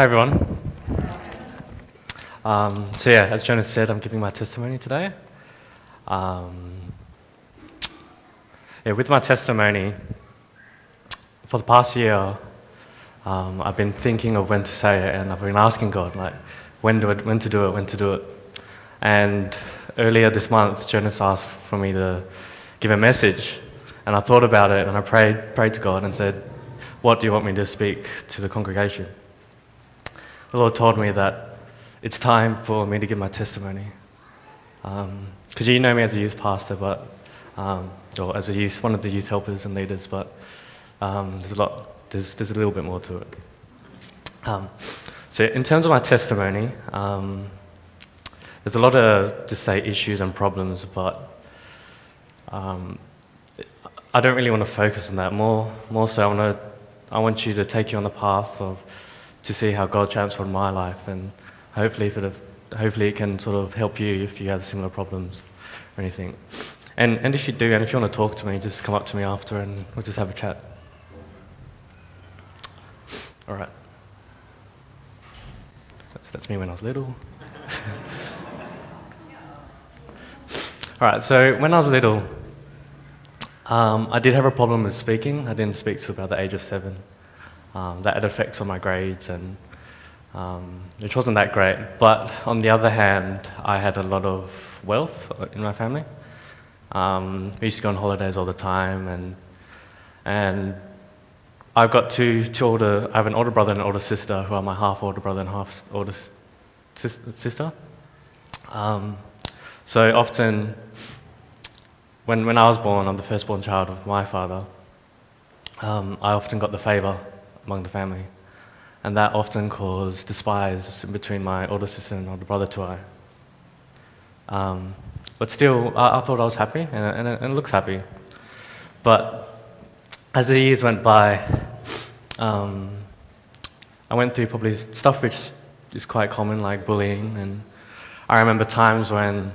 Hi everyone. As Jonas said, I'm giving my testimony today. Um, with my testimony, for the past year, I've been thinking of when to say it, and I've been asking God, like, when to do it. And earlier this month, Jonas asked for me to give a message, and I thought about it, and I prayed to God and said, "What do you want me to speak to the congregation?" The Lord told me that it's time for me to give my testimony. Because you know me as a youth pastor, or as one of the youth helpers and leaders, but there's a little bit more to it. So in terms of my testimony, there's a lot of, just say, issues and problems, but I don't really want to focus on that. More so, I want you to take you on the path to see how God transformed my life, and hopefully it can sort of help you if you have similar problems or anything. And if you do, and if you want to talk to me, just come up to me after and we'll just have a chat. All right. So that's me when I was little. All right, so when I was little, I did have a problem with speaking. I didn't speak till about the age of 7. That had effects on my grades, and which wasn't that great. But on the other hand, I had a lot of wealth in my family. We used to go on holidays all the time, and I've got I have an older brother and an older sister who are my half older brother and half older sister. So often, when I was born, I'm the firstborn child of my father. I often got the favour among the family, and that often caused despise between my older sister and older brother to I. But still, I thought I was happy, and it looks happy. But as the years went by, I went through probably stuff which is quite common, like bullying, and I remember times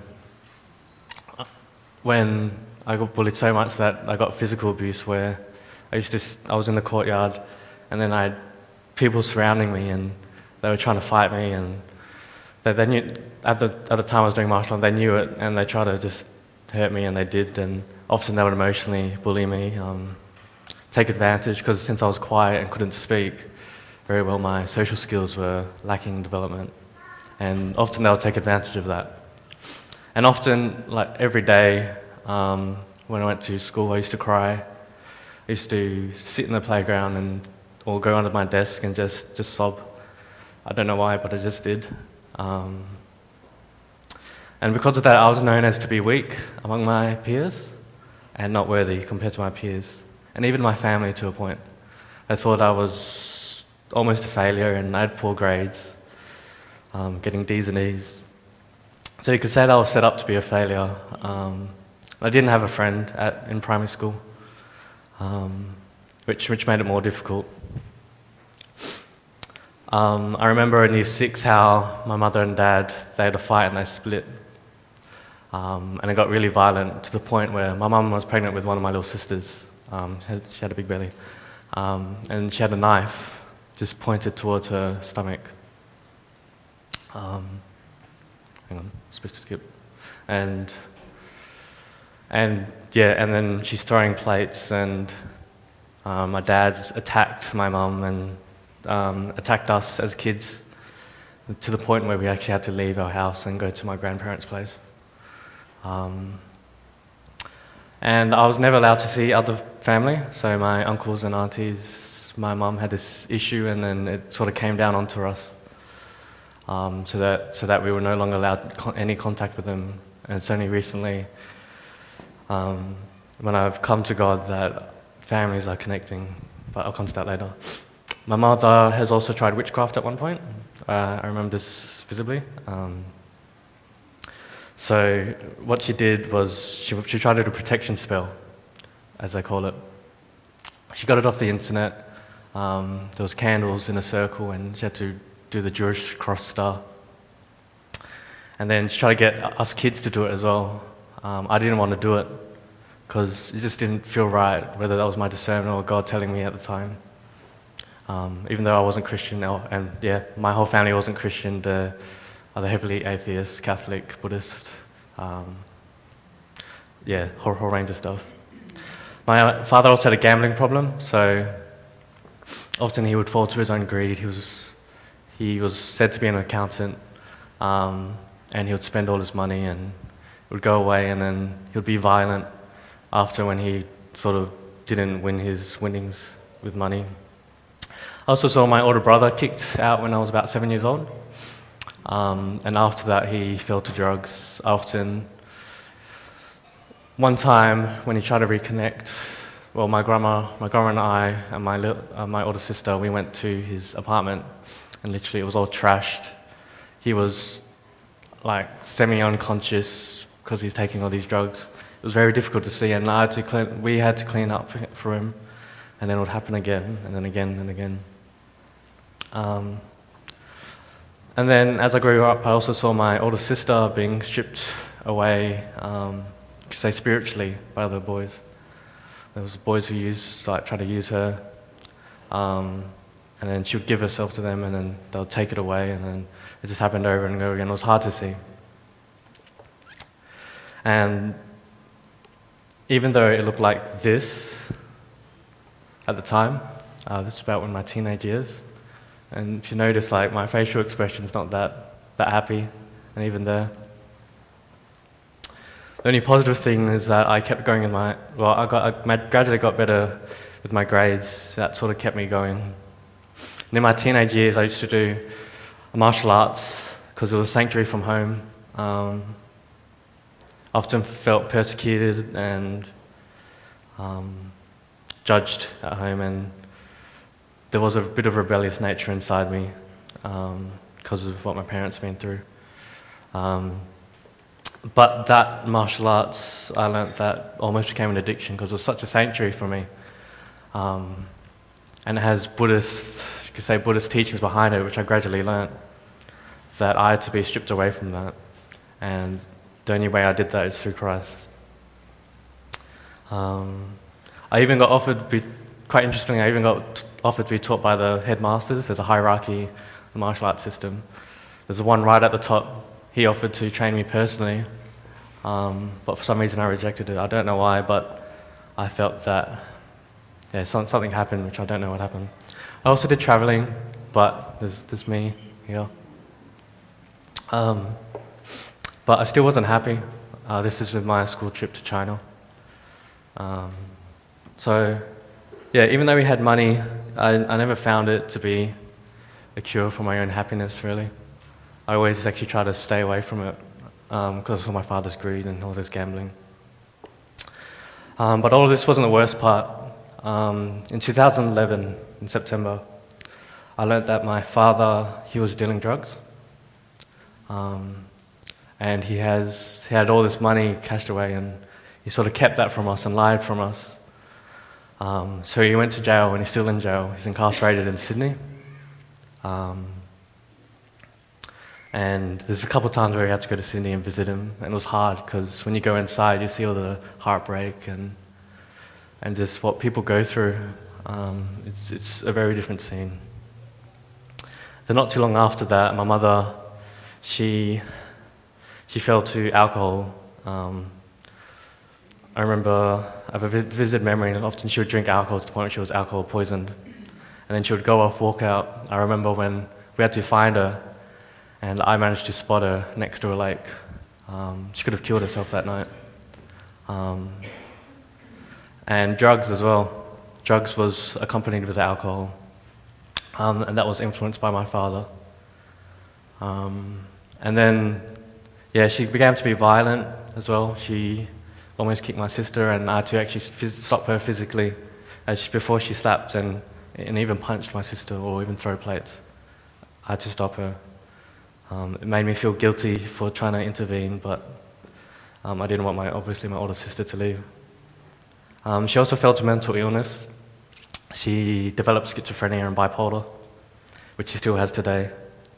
when I got bullied so much that I got physical abuse, where I was in the courtyard, and then I had people surrounding me, and they were trying to fight me, and they knew, at the time I was doing martial arts, they knew it, and they tried to just hurt me, and they did, and often they would emotionally bully me, take advantage, because since I was quiet and couldn't speak very well, my social skills were lacking development, and often they would take advantage of that. And often, like every day, when I went to school, I used to cry. I used to sit in the playground or go under my desk and just sob. I don't know why, but I just did. And because of that, I was known as to be weak among my peers and not worthy compared to my peers. And even my family, to a point. They thought I was almost a failure, and I had poor grades, getting D's and E's. So you could say that I was set up to be a failure. I didn't have a friend in primary school, which made it more difficult. I remember in year 6 how my mother and dad, they had a fight and they split. And it got really violent to the point where my mum was pregnant with one of my little sisters. She had a big belly. And she had a knife just pointed towards her stomach. Hang on, supposed to skip. And then she's throwing plates, and my dad's attacked my mum and attacked us as kids to the point where we actually had to leave our house and go to my grandparents' place. And I was never allowed to see other family, so my uncles and aunties, my mum had this issue, and then it sort of came down onto us, so that we were no longer allowed any contact with them. And it's only recently, when I've come to God, that families are connecting, but I'll come to that later. My mother has also tried witchcraft at one point. I remember this visibly. So what she did was she tried to do a protection spell, as they call it. She got it off the internet. There was candles in a circle, and she had to do the Jewish cross star. And then she tried to get us kids to do it as well. I didn't want to do it because it just didn't feel right, whether that was my discernment or God telling me at the time. Even though I wasn't Christian, and yeah, my whole family wasn't Christian, they're heavily atheist, Catholic, Buddhist, yeah, whole range of stuff. My father also had a gambling problem, so often he would fall to his own greed. He was said to be an accountant, and he would spend all his money and it would go away, and then he would be violent after when he sort of didn't win his winnings with money. I also saw my older brother kicked out when I was about 7 years old, and after that he fell to drugs. One time when he tried to reconnect, well, my grandma and I and my older sister, we went to his apartment, and literally it was all trashed. He was like semi-unconscious because he's taking all these drugs. It was very difficult to see, and we had to clean up for him, and then it would happen again, and then again, and again. And then as I grew up, I also saw my older sister being stripped away, you could say spiritually, by other boys. There was boys who tried to use her, and then she would give herself to them, and then they'll take it away, and then it just happened over and over again. It was hard to see. And even though it looked like this at the time, this was about in my teenage years, and if you notice, like, my facial expression's not that happy, and even there. The only positive thing is that I kept going I gradually got better with my grades. That sort of kept me going. And in my teenage years, I used to do martial arts because it was a sanctuary from home. Often felt persecuted and judged at home, and there was a bit of rebellious nature inside me because of what my parents had been through. But that martial arts, I learnt that almost became an addiction because it was such a sanctuary for me. And it has Buddhist teachings behind it, which I gradually learnt, that I had to be stripped away from that. And the only way I did that is through Christ. I even got offered, quite interestingly, I even got offered to be taught by the headmasters. There's a hierarchy in the martial arts system. There's the one right at the top. He offered to train me personally, but for some reason I rejected it. I don't know why, but I felt that something happened, which I don't know what happened. I also did traveling, but there's me here. But I still wasn't happy. This is with my school trip to China. So, yeah, even though we had money, I never found it to be a cure for my own happiness, really. I always actually try to stay away from it because of my father's greed and all this gambling. But all of this wasn't the worst part. In 2011, in September, I learned that my father, he was dealing drugs. And he had all this money cashed away, and he sort of kept that from us and lied from us. So he went to jail, and he's still in jail. He's incarcerated in Sydney. And there's a couple of times where we had to go to Sydney and visit him, and it was hard because when you go inside, you see all the heartbreak and just what people go through. It's a very different scene. Then not too long after that, my mother, she fell to alcohol. I remember I have a vivid memory, and often she would drink alcohol to the point where she was alcohol poisoned, and then she would go off, walk out. I remember when we had to find her, and I managed to spot her next to a lake. She could have killed herself that night. And drugs as well. Drugs was accompanied with alcohol, and that was influenced by my father. And then, she began to be violent as well. She almost kicked my sister, and I had to actually stop her physically before she slapped and even punched my sister or even throw plates. I had to stop her. It made me feel guilty for trying to intervene, but I didn't want my older sister to leave. She also fell to mental illness. She developed schizophrenia and bipolar, which she still has today.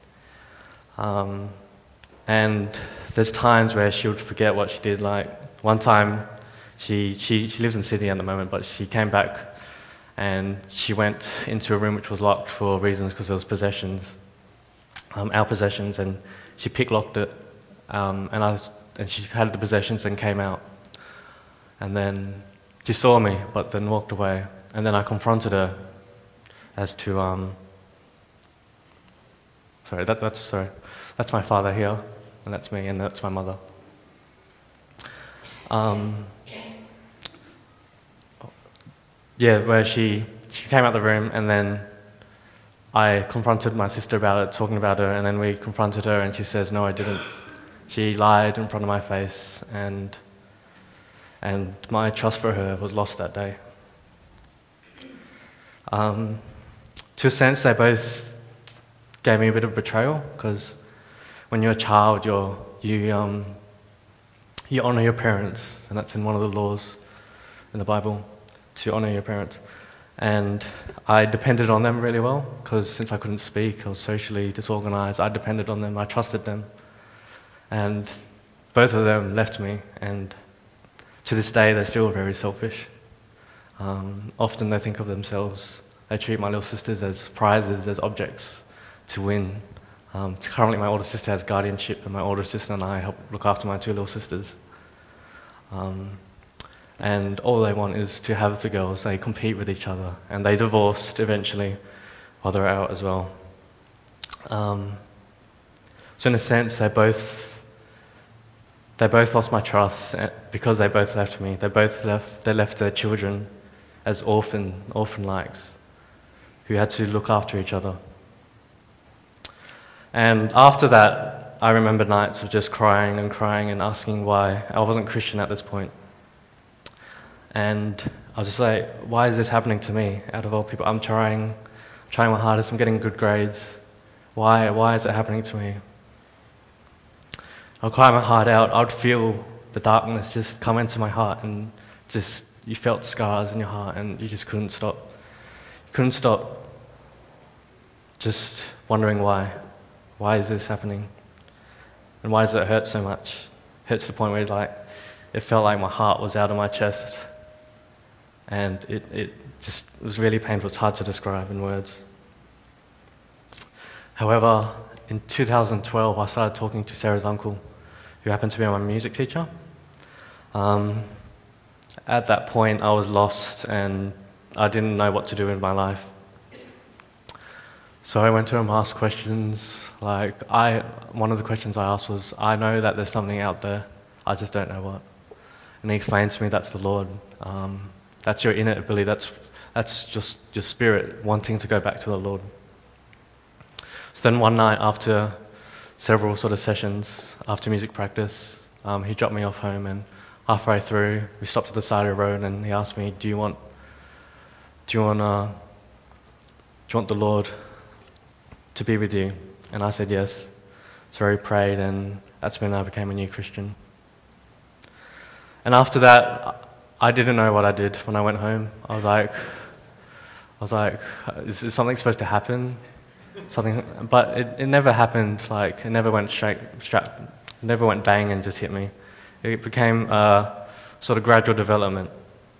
And there's times where she would forget what she did. Like one time, she lives in Sydney at the moment, but she came back and she went into a room which was locked for reasons because there was possessions, our possessions, and she picklocked it, and she had the possessions and came out. And then she saw me, but then walked away. And then I confronted her as to, that's my father here, and that's me, and that's my mother. Where she came out the room, and then I confronted my sister about it, talking about her, and then we confronted her, and she says, "No, I didn't." She lied in front of my face, and my trust for her was lost that day. To a sense, they both gave me a bit of betrayal, because when you're a child, you honour your parents, and that's in one of the laws in the Bible, to honour your parents. And I depended on them really well, because since I couldn't speak, I was socially disorganised, I depended on them, I trusted them. And both of them left me, and to this day they're still very selfish. Often they think of themselves, they treat my little sisters as prizes, as objects to win. Currently my older sister has guardianship, and my older sister and I help look after my two little sisters. And all they want is to have the girls. They compete with each other, and they divorced eventually while they were out as well. So in a sense, they both lost my trust because they both left me. They left their children as orphan-likes, who had to look after each other. And after that, I remember nights of just crying and asking why. I wasn't Christian at this point. And I was just like, why is this happening to me? Out of all people, I'm trying my hardest, I'm getting good grades. Why is it happening to me? I'd cry my heart out. I'd feel the darkness just come into my heart, and just you felt scars in your heart, and you just couldn't stop. You couldn't stop just wondering why. Why is this happening? And why does it hurt so much? It hurt to the point where it felt like my heart was out of my chest. And it was really painful. It's hard to describe in words. However, in 2012, I started talking to Sarah's uncle, who happened to be my music teacher. At that point, I was lost, and I didn't know what to do in my life. So I went to him, asked questions. One of the questions I asked was, I know that there's something out there, I just don't know what. And he explained to me that's the Lord. That's your inner ability, that's just your spirit wanting to go back to the Lord. So then one night, after several sort of sessions, after music practice, he dropped me off home, and halfway through, we stopped at the side of the road, and he asked me, do you want the Lord to be with you? And I said yes. So we prayed, and that's when I became a new Christian. And after that, I didn't know what I did when I went home. I was like, is something supposed to happen? But it never happened. It never went it never went bang and just hit me. It became a sort of gradual development.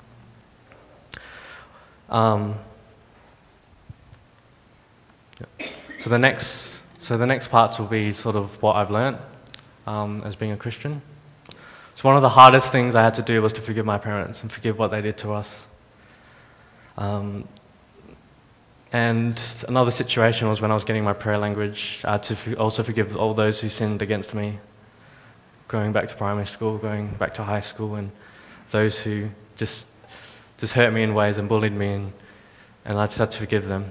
So the next parts will be sort of what I've learnt as being a Christian. So one of the hardest things I had to do was to forgive my parents and forgive what they did to us. And another situation was when I was getting my prayer language. I had to also forgive all those who sinned against me, going back to primary school, going back to high school, and those who just hurt me in ways and bullied me, and I just had to forgive them.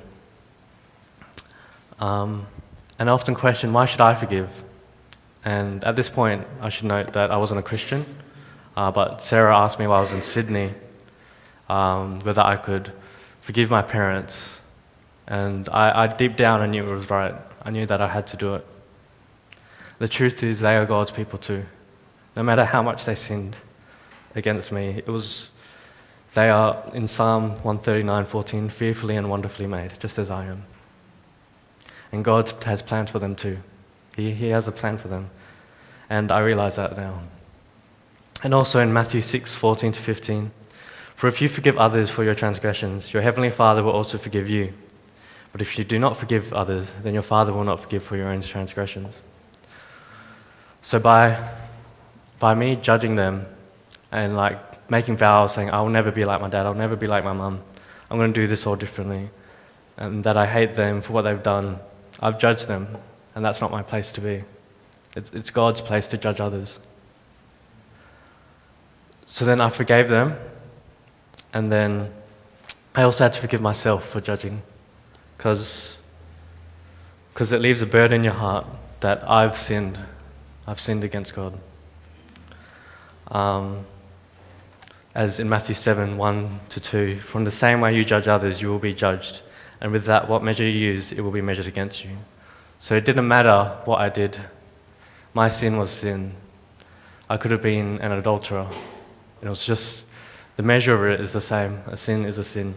And I often question, why should I forgive? And at this point, I should note that I wasn't a Christian, but Sarah asked me while I was in Sydney whether I could forgive my parents. And I deep down, I knew it was right. I knew that I had to do it. The truth is, they are God's people too. No matter how much they sinned against me, they are, in Psalm 139:14, fearfully and wonderfully made, just as I am. And God has plans for them too. He has a plan for them. And I realize that now. And also in Matthew 6:14-15, For if you forgive others for your transgressions, your heavenly Father will also forgive you. But if you do not forgive others, then your Father will not forgive for your own transgressions. So by me judging them and like making vows saying, I will never be like my dad, I'll never be like my mum, I'm going to do this all differently, and that I hate them for what they've done, I've judged them, and that's not my place to be. It's God's place to judge others. So then I forgave them, and then I also had to forgive myself for judging, because it leaves a burden in your heart that I've sinned against God. As in Matthew 7:1-2, from the same way you judge others, you will be judged, and with that, what measure you use, it will be measured against you. So it didn't matter what I did. My sin was sin. I could have been an adulterer. It was just, the measure of it is the same. A sin is a sin.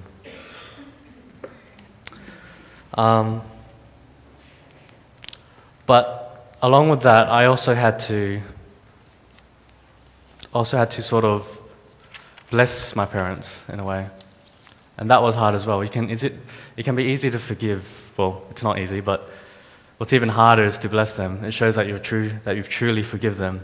But along with that, I also had to sort of bless my parents in a way. And that was hard as well. It can be easy to forgive. Well, it's not easy, but what's even harder is to bless them. It shows that you've truly forgive them.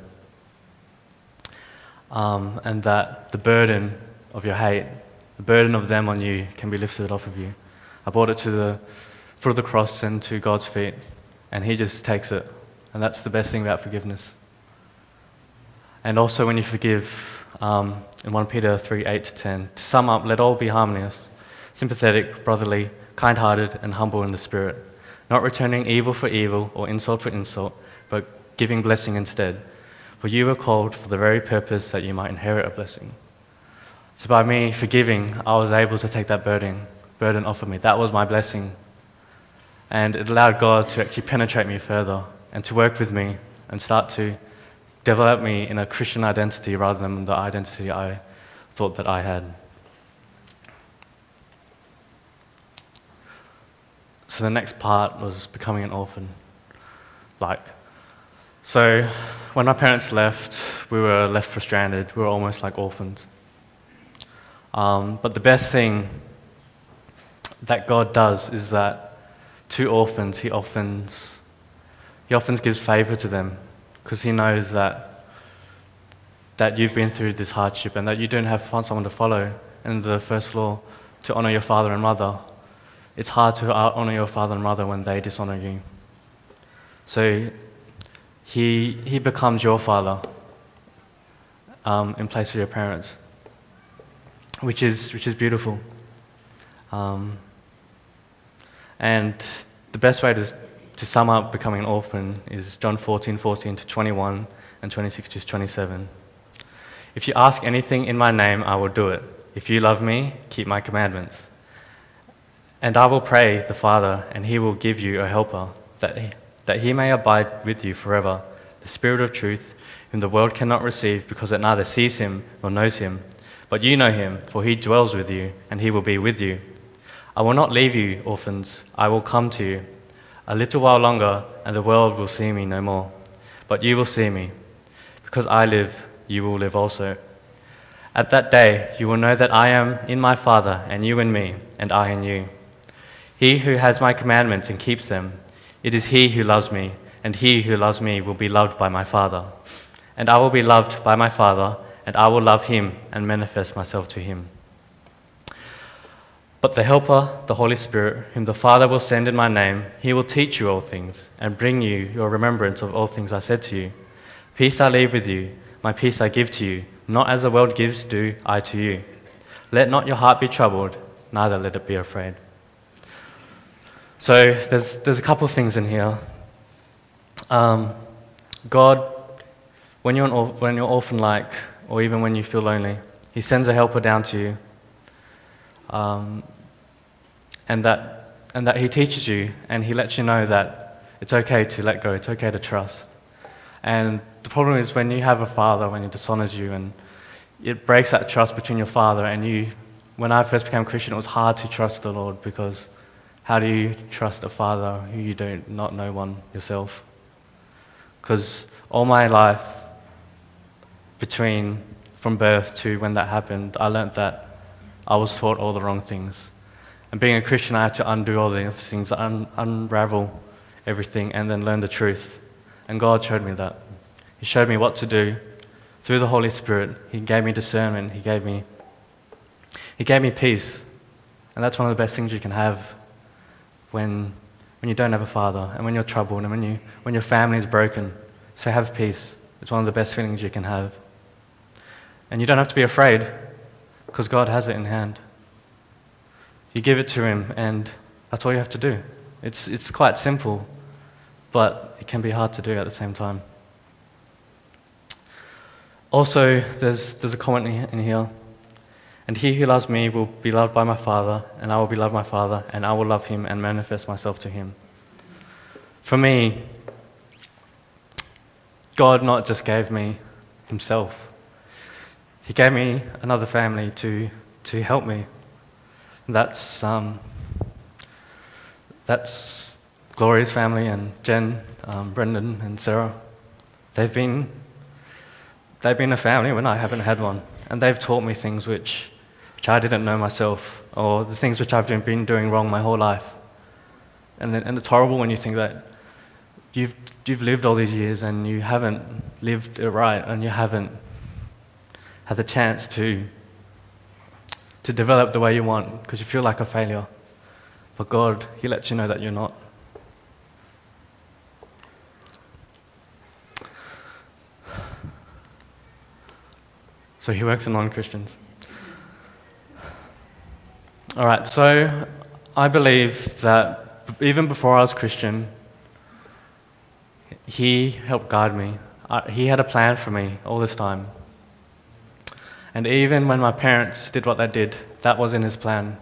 And that the burden of your hate, the burden of them on you, can be lifted off of you. I brought it to the foot of the cross and to God's feet, and He just takes it. And that's the best thing about forgiveness. And also when you forgive, in 1 Peter 3:8-10, to sum up, let all be harmonious, sympathetic, brotherly, kind-hearted, and humble in the spirit, not returning evil for evil or insult for insult, but giving blessing instead. For you were called for the very purpose that you might inherit a blessing. So by me forgiving, I was able to take that burden off of me. That was my blessing. And it allowed God to actually penetrate me further and to work with me and start to develop me in a Christian identity rather than the identity I thought that I had. So the next part was becoming an orphan. So when my parents left, we were left for stranded. We were almost like orphans. But the best thing that God does is that to orphans, He often gives favor to them, because He knows that you've been through this hardship and that you don't have someone to follow. And the first law, to honor your father and mother, it's hard to honor your father and mother when they dishonor you. So He becomes your father in place of your parents, which is beautiful. And the best way to sum up becoming an orphan is John 14:14-21 and 26-27. If you ask anything in my name, I will do it. If you love me, keep my commandments. And I will pray the Father, and He will give you a helper, that He may abide with you forever, the Spirit of truth, whom the world cannot receive because it neither sees Him nor knows Him. But you know Him, for He dwells with you, and He will be with you. I will not leave you, orphans. I will come to you. A little while longer, and the world will see me no more. But you will see me. Because I live, you will live also. At that day, you will know that I am in my Father, and you in me, and I in you. He who has my commandments and keeps them, it is he who loves me, and he who loves me will be loved by my Father. And I will be loved by my Father, and I will love him and manifest myself to him. But the Helper, the Holy Spirit, whom the Father will send in my name, He will teach you all things, and bring you your remembrance of all things I said to you. Peace I leave with you, my peace I give to you, not as the world gives do I to you. Let not your heart be troubled, neither let it be afraid. So there's a couple of things in here. God, when you're orphan-like, or even when you feel lonely, He sends a helper down to you, and that He teaches you, and He lets you know that it's okay to let go, it's okay to trust. And the problem is when you have a father, when He dishonors you, and it breaks that trust between your father and you. When I first became Christian, it was hard to trust the Lord, because how do you trust a father who you do not know one yourself? Because all my life, from birth to when that happened, I learnt that I was taught all the wrong things. And being a Christian, I had to undo all these things, unravel everything, and then learn the truth. And God showed me that. He showed me what to do through the Holy Spirit. He gave me discernment. He gave me peace. And that's one of the best things you can have when you don't have a father, and when you're troubled, and when your family is broken. So have peace. It's one of the best feelings you can have. And you don't have to be afraid, because God has it in hand. You give it to Him, and that's all you have to do. It's quite simple, but it can be hard to do at the same time. Also, there's a comment in here. And he who loves me will be loved by my Father, and I will be loved by my Father, and I will love him and manifest myself to him. For me, God not just gave me himself. He gave me another family to help me. That's Gloria's family, and Jen, Brendan and Sarah. They've been a family when I haven't had one. And they've taught me things which I didn't know myself, or the things which I've been doing wrong my whole life. And it's horrible when you think that you've lived all these years and you haven't lived it right, and you haven't had the chance to develop the way you want, because you feel like a failure. But God, He lets you know that you're not. So He works in non-Christians. All right, so I believe that even before I was Christian, He helped guide me. He had a plan for me all this time. And even when my parents did what they did, that was in His plan.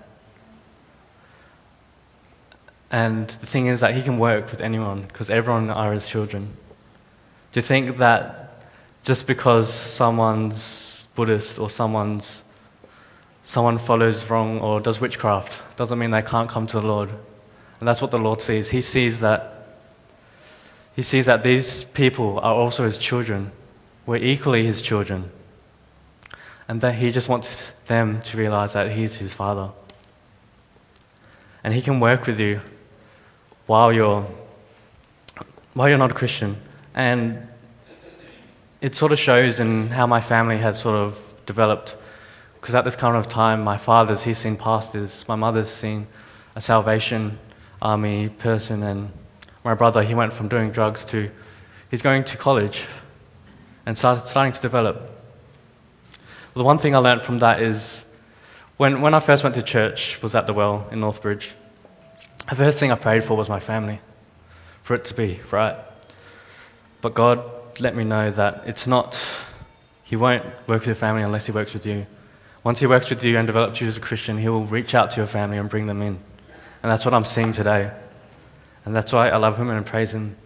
And the thing is that He can work with anyone, because everyone are His children. Do you think that just because someone's Buddhist or someone follows wrong or does witchcraft doesn't mean they can't come to the Lord? And that's what the Lord sees. He sees that these people are also His children. We're equally His children. And that He just wants them to realize that He's His Father. And He can work with you while you're not a Christian. And it sort of shows in how my family has sort of developed. Because at this kind of time, my father's, he's seen pastors, my mother's seen a Salvation Army person, and my brother, he went from doing drugs to, he's going to college and starting to develop. Well, the one thing I learned from that is, when I first went to church, was at the Well in Northbridge, the first thing I prayed for was my family, for it to be right. But God let me know that it's not, He won't work with your family unless He works with you. Once He works with you and develops you as a Christian, He will reach out to your family and bring them in. And that's what I'm seeing today. And that's why I love Him and praise Him.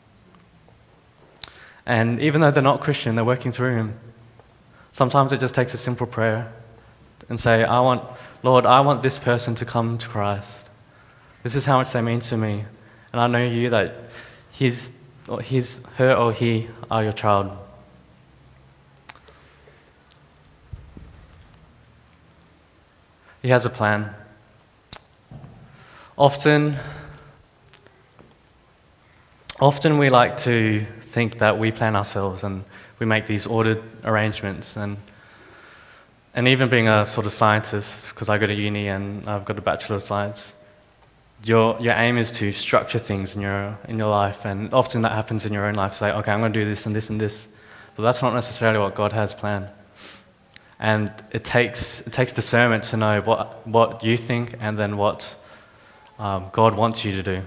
And even though they're not Christian, they're working through Him. Sometimes it just takes a simple prayer and say, Lord, I want this person to come to Christ. This is how much they mean to me. And I know you that her or he are your child. He has a plan. Often we like to think that we plan ourselves and we make these ordered arrangements. And even being a sort of scientist, because I go to uni and I've got a Bachelor of Science, your aim is to structure things in your life, and often that happens in your own life. Say, okay, I'm going to do this and this and this, but that's not necessarily what God has planned. And it takes discernment to know what you think and then what God wants you to do.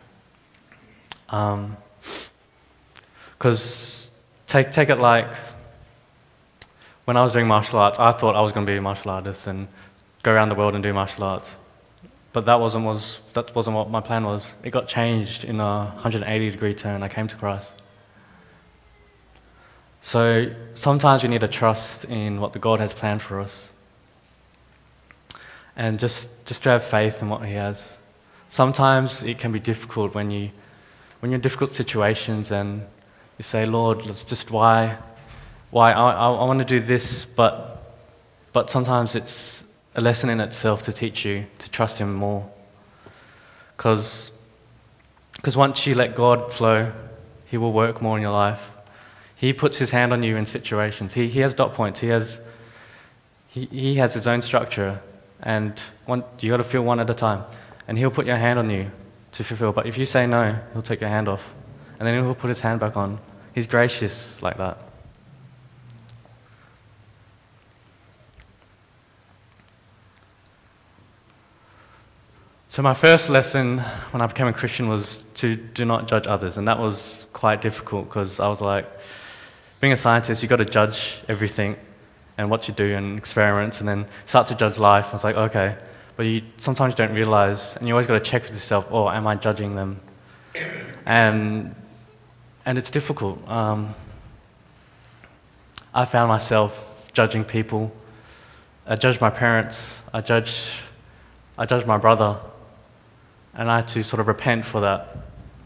Because take it like when I was doing martial arts, I thought I was going to be a martial artist and go around the world and do martial arts. But that wasn't what my plan was. It got changed in a 180-degree turn. I came to Christ. So sometimes we need to trust in what the God has planned for us, and just to have faith in what He has. Sometimes it can be difficult when you're in difficult situations and you say, Lord, why I want to do this, but sometimes it's a lesson in itself to teach you to trust Him more. Because once you let God flow, He will work more in your life. He puts His hand on you in situations. He has dot points. He has His own structure, and you got to feel one at a time. And He'll put your hand on you to fulfill. But if you say no, He'll take your hand off, and then He'll put His hand back on. He's gracious like that. So my first lesson when I became a Christian was to do not judge others, and that was quite difficult because I was like, being a scientist, you've got to judge everything and what you do and experiments, and then start to judge life. I was like, okay, but you sometimes don't realize, and you always got to check with yourself, oh, am I judging them? And it's difficult. I found myself judging people. I judged my parents. I judged my brother. And I had to sort of repent for that.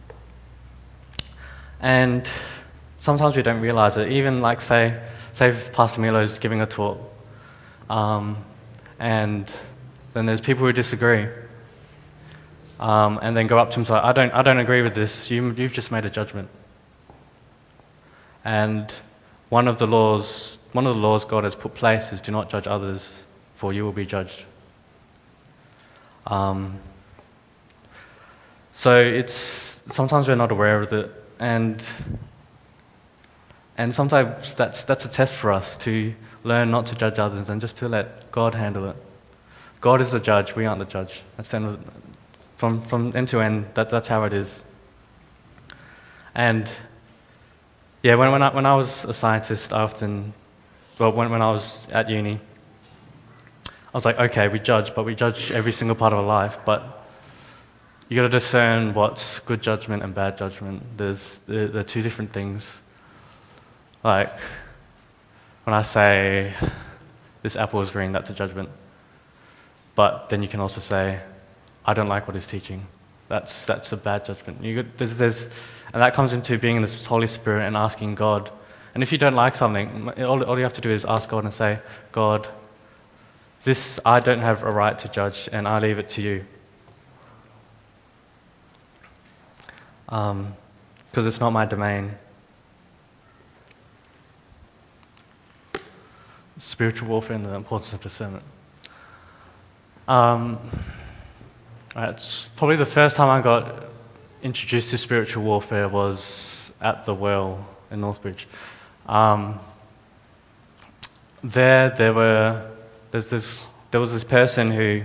And sometimes we don't realize it. Even like say if Pastor Milo is giving a talk, and then there's people who disagree, and then go up to him and say, I don't agree with this. You've just made a judgment. And one of the laws God has put place is do not judge others, for you will be judged. So sometimes we're not aware of it, and sometimes that's a test for us to learn not to judge others and just to let God handle it. God is the judge; we aren't the judge. That's the end of, from end to end. That's how it is. And yeah, when I was a scientist, when I was at uni, I was like, okay, we judge, but we judge every single part of our life, but you got to discern what's good judgment and bad judgment. They're two different things. Like, when I say, this apple is green, that's a judgment. But then you can also say, I don't like what he's teaching. That's a bad judgment. And that comes into being in the Holy Spirit and asking God. And if you don't like something, all you have to do is ask God and say, God, this I don't have a right to judge, and I leave it to you. Because it's not my domain. Spiritual warfare and the importance of discernment. It's probably the first time I got introduced to spiritual warfare was at the well in Northbridge. There was this person who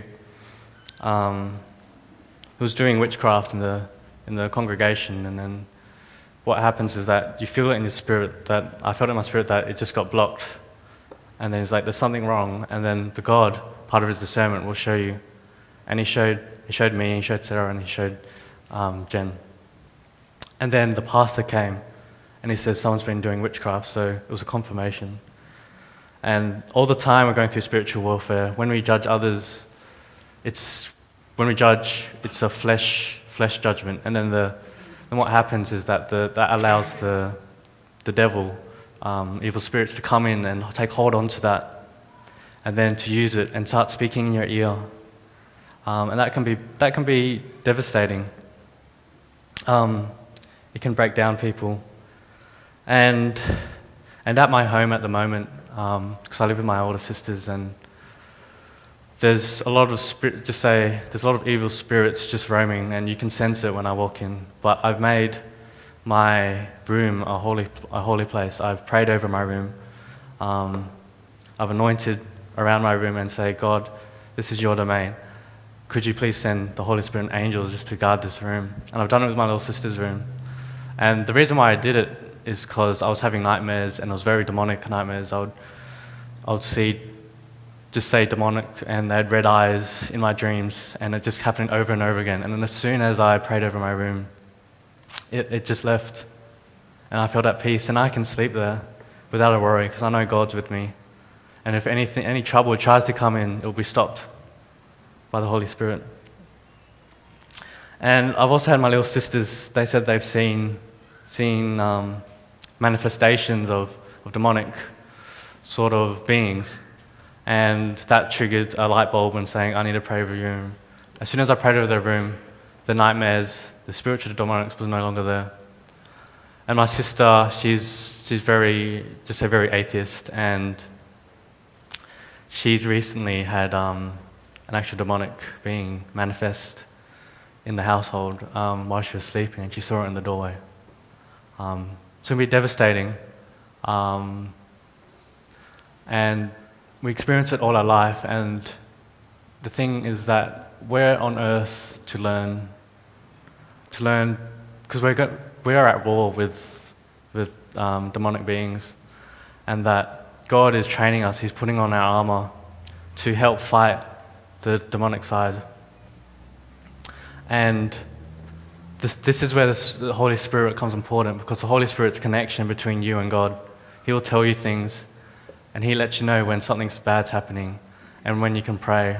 was doing witchcraft in the congregation, and then what happens is that you feel it in your spirit. That I felt in my spirit that it just got blocked, and then he's like, "There's something wrong," and then the God part of his discernment will show you, and he showed me, he showed Sarah, and he showed Jen, and then the pastor came, and he said someone's been doing witchcraft, so it was a confirmation. And all the time we're going through spiritual warfare. When we judge others, it's a flesh judgment, and then what happens is that that allows the devil, evil spirits, to come in and take hold onto that, and then to use it and start speaking in your ear, and that can be devastating. It can break down people, and at my home at the moment, because I live with my older sisters, and there's a lot of evil spirits just roaming, and you can sense it when I walk in. But I've made my room a holy place. I've prayed over my room. I've anointed around my room and say, God, this is your domain. Could you please send the Holy Spirit and angels just to guard this room? And I've done it with my little sister's room. And the reason why I did it is because I was having nightmares, and it was very demonic nightmares. I would just say demonic, and they had red eyes in my dreams, and it just happened over and over again. And then as soon as I prayed over my room, it just left, and I felt at peace, and I can sleep there without a worry, because I know God's with me. And if any trouble tries to come in, it will be stopped by the Holy Spirit. And I've also had my little sisters, they said they've seen manifestations of demonic sort of beings. And that triggered a light bulb and saying, I need to pray over your room. As soon as I prayed over their room, the nightmares, the spiritual demonics was no longer there. And my sister, she's very atheist, and she's recently had an actual demonic being manifest in the household while she was sleeping, and she saw it in the doorway. So it can be devastating. And we experience it all our life, and the thing is that we're on earth to learn, because we are at war with demonic beings, and that God is training us. He's putting on our armor to help fight the demonic side. And this is where the Holy Spirit becomes important, because the Holy Spirit's connection between you and God. He will tell you things, and He lets you know when something bad's happening and when you can pray.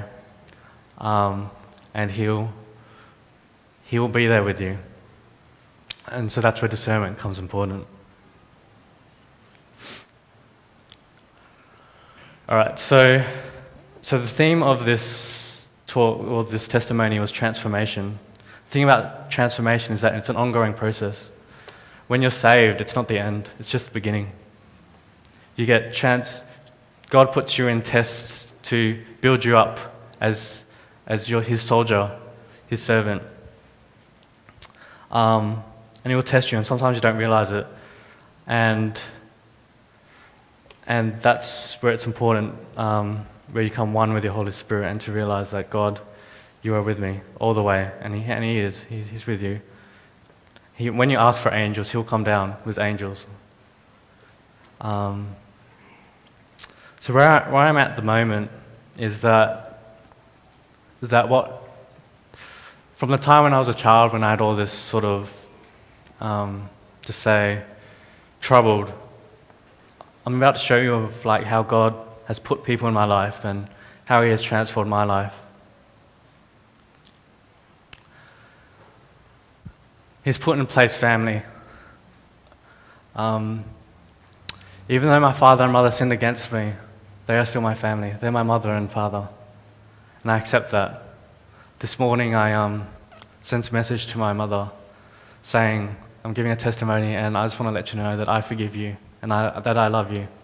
And He will be there with you. And so that's where discernment becomes important. All right, so the theme of this talk, or this testimony, was transformation. The thing about transformation is that it's an ongoing process. When you're saved, it's not the end, it's just the beginning. You get God puts you in tests to build you up as His soldier, His servant. And He will test you, and sometimes you don't realize it. And that's where it's important, where you come one with your Holy Spirit, and to realize that God, you are with me all the way, and He is. He's with you. When you ask for angels, He'll come down with angels. So where I'm at the moment is that from the time when I was a child, when I had all this sort of, troubled, I'm about to show you of like how God has put people in my life and how He has transformed my life. He's put in place family. Even though my father and mother sinned against me, they are still my family. They're my mother and father. And I accept that. This morning I sent a message to my mother saying, I'm giving a testimony, and I just want to let you know that I forgive you and that I love you.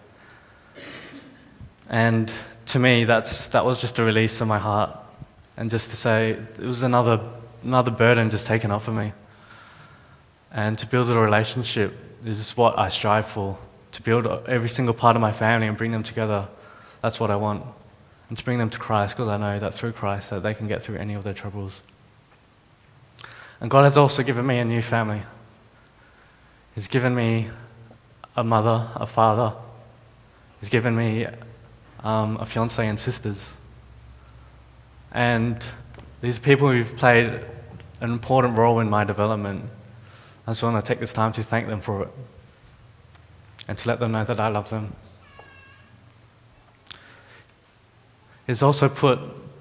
And to me, that was just a release of my heart, and just to say it was another burden just taken off of me. And to build a relationship is what I strive for, to build every single part of my family and bring them together. That's what I want. And to bring them to Christ, because I know that through Christ that they can get through any of their troubles. And God has also given me a new family. He's given me a mother, a father. He's given me a fiancé and sisters. And these people who've played an important role in my development, I just want to take this time to thank them for it and to let them know that I love them. He's also put,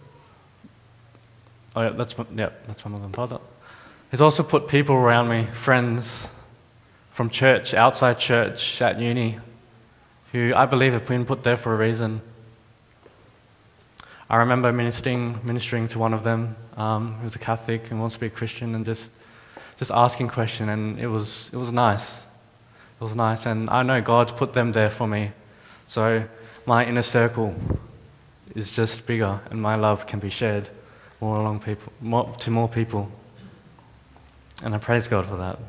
that's my mother and father. He's also put people around me, friends from church, outside church, at uni, who I believe have been put there for a reason. I remember ministering to one of them who was a Catholic and wants to be a Christian, and just asking questions, and it was nice. It was nice, and I know God's put them there for me. So my inner circle is just bigger, and my love can be shared to more people. And I praise God for that.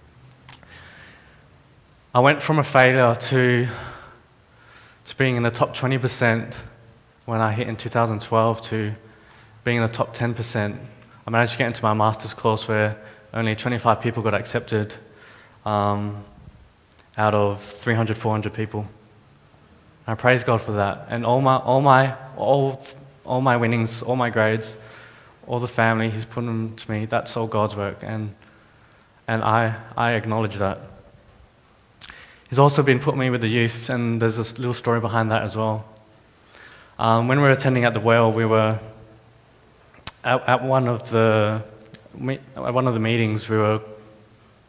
I went from a failure to being in the top 20% when I hit in 2012 to being in the top 10%. I managed to get into my master's course where only 25 people got accepted out of 300, 400 people. And I praise God for that. And all my winnings, all my grades, all the family, He's put them to me. That's all God's work, and I acknowledge that. He's also been put me with the youth, and there's this little story behind that as well. When we were attending at the Well, we were at one of the meetings.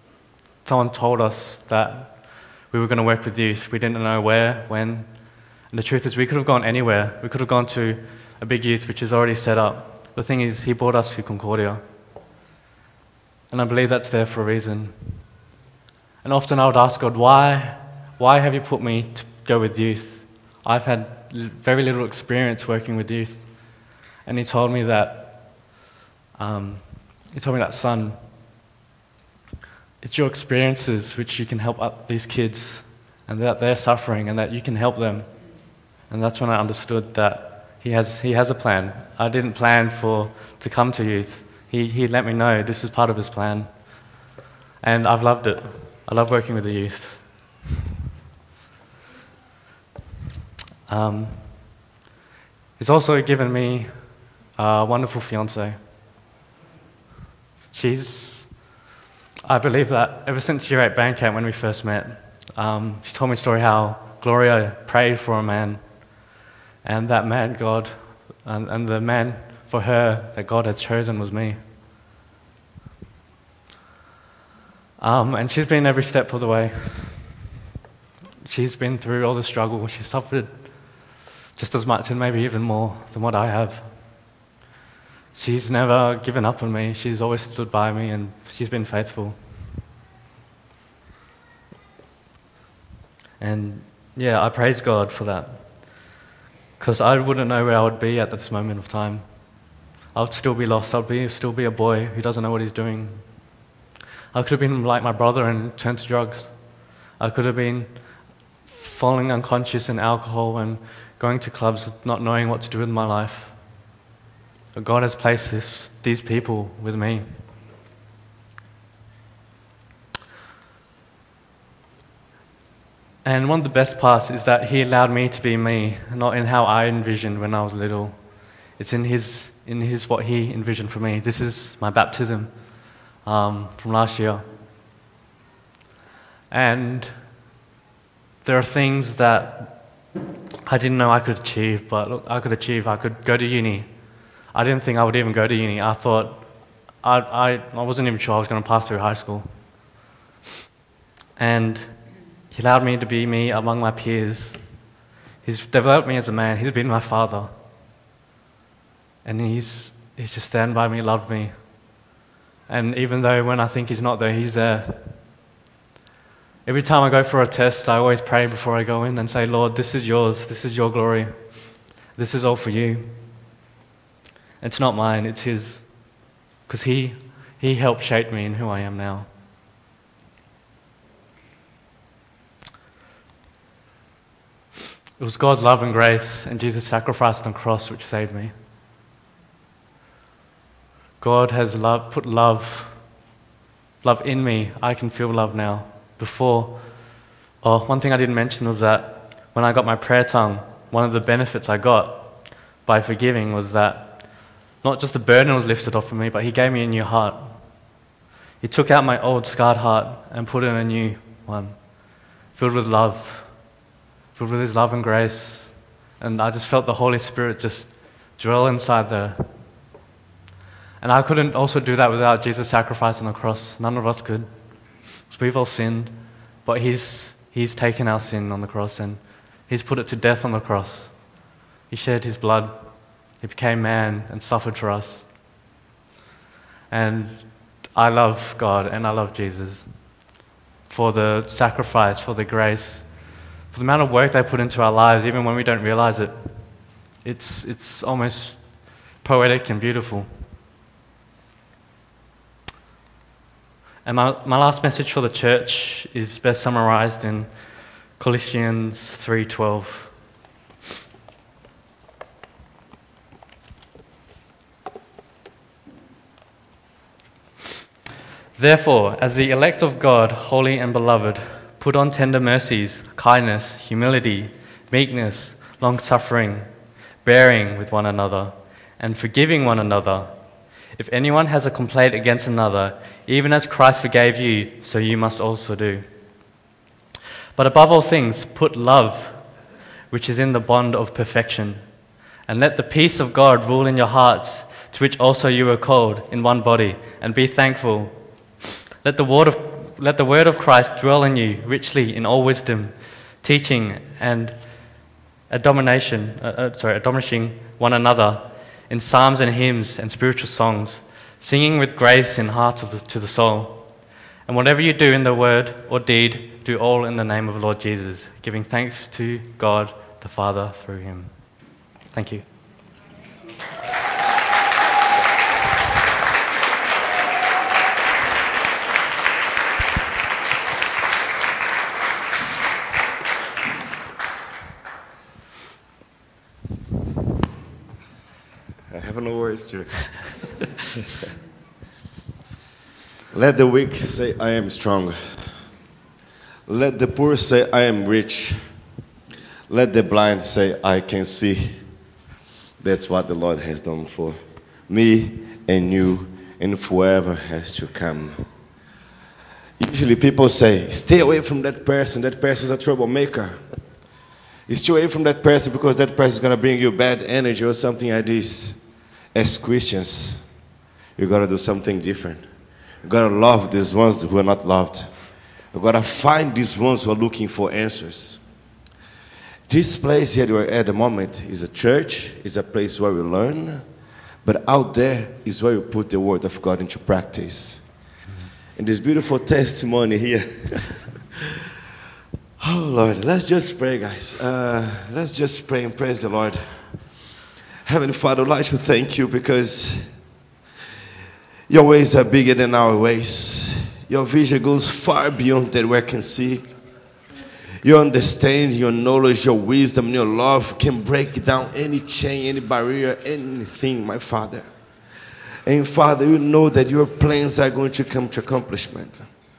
Someone told us that we were going to work with youth. We didn't know where, when, And the truth is, we could have gone anywhere. We could have gone to a big youth which is already set up. The thing is, he brought us to Concordia. And I believe that's there for a reason. And often I would ask God, why have you put me to go with youth? I've had very little experience working with youth. And he told me that, son, it's your experiences which you can help up these kids, and that they're suffering, and that you can help them. And that's when I understood that he has a plan. I didn't plan to come to youth. He let me know this is part of his plan. And I've loved it. I love working with the youth. He's also given me a wonderful fiancée. I believe that ever since Year 8 band camp when we first met, she told me a story how Gloria prayed for a man, and that man, God, and the man for her that God had chosen was me. And she's been every step of the way. She's been through all the struggle. She's suffered just as much and maybe even more than what I have. She's never given up on me. She's always stood by me, and she's been faithful. And yeah, I praise God for that, because I wouldn't know where I would be at this moment of time. I would still be lost. Still be a boy who doesn't know what he's doing. I could have been like my brother and turned to drugs. I could have been falling unconscious in alcohol and going to clubs, not knowing what to do with my life. But God has placed these people with me. And one of the best parts is that He allowed me to be me, not in how I envisioned when I was little. It's in His what He envisioned for me. This is my baptism from last year. And there are things that I didn't know I could achieve, but look, I could achieve. I could go to uni. I didn't think I would even go to uni. I thought, I wasn't even sure I was going to pass through high school. And He allowed me to be me among my peers. He's developed me as a man. He's been my father. And He's just stand by me, loved me. And even though when I think He's not there, He's there. Every time I go for a test, I always pray before I go in and say, Lord, this is yours. This is your glory. This is all for you. It's not mine, it's His. Because He helped shape me in who I am now. It was God's love and grace and Jesus' sacrifice on the cross which saved me. God has put love in me. I can feel love now. One thing I didn't mention was that when I got my prayer tongue, one of the benefits I got by forgiving was that not just the burden was lifted off of me, but He gave me a new heart. He took out my old scarred heart and put in a new one, filled with love, filled with His love and grace. And I just felt the Holy Spirit just dwell inside there. And I couldn't also do that without Jesus' sacrifice on the cross. None of us could. So we've all sinned, but He's taken our sin on the cross and He's put it to death on the cross. He shed His blood. He became man and suffered for us. And I love God and I love Jesus for the sacrifice, for the grace, for the amount of work they put into our lives, even when we don't realize it. It's almost poetic and beautiful. And my last message for the church is best summarized in Colossians 3:12. Therefore, as the elect of God, holy and beloved, put on tender mercies, kindness, humility, meekness, long-suffering, bearing with one another, and forgiving one another. If anyone has a complaint against another, even as Christ forgave you, so you must also do. But above all things, put love, which is in the bond of perfection. And let the peace of God rule in your hearts, to which also you were called in one body, and be thankful. Let the word of Christ dwell in you richly in all wisdom, teaching and admonishing one another in psalms and hymns and spiritual songs, singing with grace in hearts to the soul. And whatever you do in the word or deed, do all in the name of the Lord Jesus, giving thanks to God the Father through him. Thank you. I have no words to. Let the weak say, I am strong. Let the poor say, I am rich. Let the blind say, I can see. That's what the Lord has done for me and you and whoever has to come. Usually people say, stay away from that person. That person is a troublemaker. Stay away from that person because that person is going to bring you bad energy or something like this. As Christians, you got to do something different. You got to love these ones who are not loved. You got to find these ones who are looking for answers. This place here we're at the moment is a church, is a place where we learn, but out there is where we put the word of God into practice. And this beautiful testimony here. Oh Lord, let's just pray, guys. Let's just pray and praise the Lord. Heavenly Father, I'd like to thank you because your ways are bigger than our ways. Your vision goes far beyond that we can see. Your understanding, your knowledge, your wisdom, your love can break down any chain, any barrier, anything, my Father. And Father, you know that your plans are going to come to accomplishment.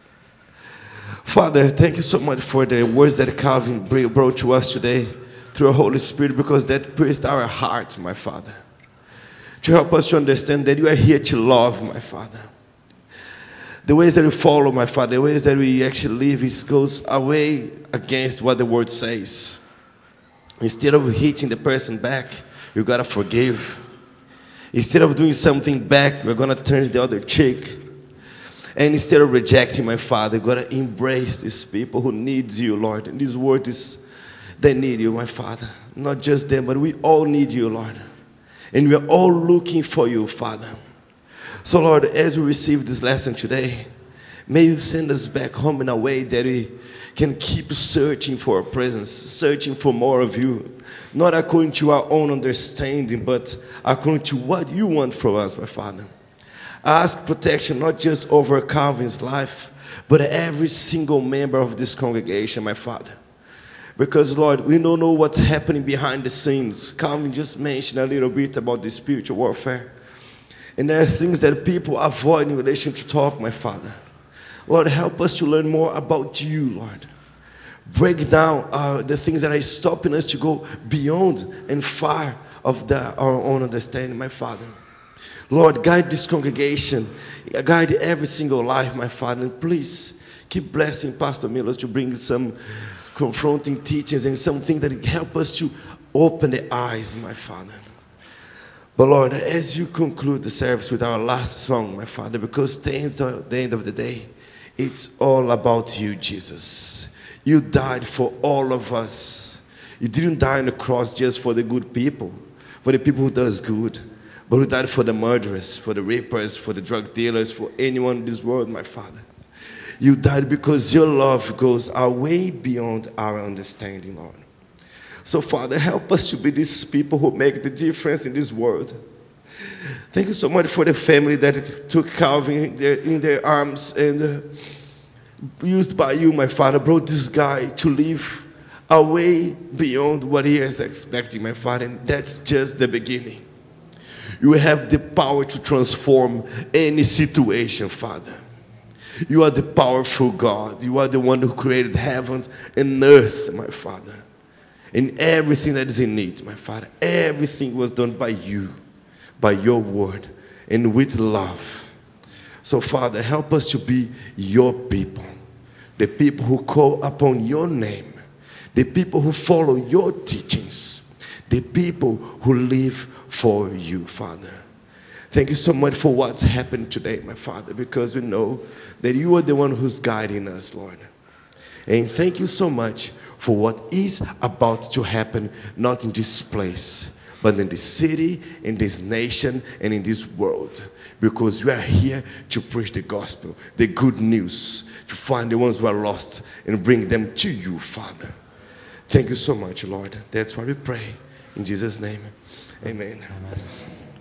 Father, thank you so much for the words that Calvin brought to us today through the Holy Spirit, because that pierced our hearts, my Father. To help us to understand that you are here to love, my Father. The ways that we follow, my Father, the ways that we actually live, it goes away against what the word says. Instead of hitting the person back, you got to forgive. Instead of doing something back, we're going to turn the other cheek. And instead of rejecting, my Father, we're going to embrace these people who need you, Lord. And this word is, they need you, my Father. Not just them, but we all need you, Lord. And we're all looking for you, Father. So, Lord, as we receive this lesson today, may you send us back home in a way that we can keep searching for your presence, searching for more of you. Not according to our own understanding, but according to what you want from us, my Father. I ask protection not just over Calvin's life, but every single member of this congregation, my Father. Because, Lord, we don't know what's happening behind the scenes. Calvin just mentioned a little bit about the spiritual warfare. And there are things that people avoid in relation to talk, my Father. Lord, help us to learn more about you, Lord. Break down the things that are stopping us to go beyond and far of our own understanding, my Father. Lord, guide this congregation. Guide every single life, my Father. And please keep blessing Pastor Miller to bring some confronting teachings and something that help us to open the eyes, my Father. But Lord, as you conclude the service with our last song, my Father, because the end of the day, it's all about you, Jesus. You died for all of us. You didn't die on the cross just for the good people, for the people who does good, but you died for the murderers, for the rapers, for the drug dealers, for anyone in this world, my Father. You died because your love goes way beyond our understanding, Lord. So, Father, help us to be these people who make the difference in this world. Thank you so much for the family that took Calvin in their arms and used by you, my Father, brought this guy to live way beyond what he is expecting, my Father. And that's just the beginning. You have the power to transform any situation, Father. You are the powerful God. You are the one who created heavens and earth, my Father. And everything that is in it, my Father, everything was done by you, by your word, and with love. So, Father, help us to be your people, the people who call upon your name, the people who follow your teachings, the people who live for you, Father. Thank you so much for what's happened today, my Father, because we know that you are the one who's guiding us, Lord. And thank you so much for what is about to happen, not in this place, but in this city, in this nation, and in this world. Because we are here to preach the gospel, the good news, to find the ones who are lost and bring them to you, Father. Thank you so much, Lord. That's why we pray. In Jesus' name, amen. Amen.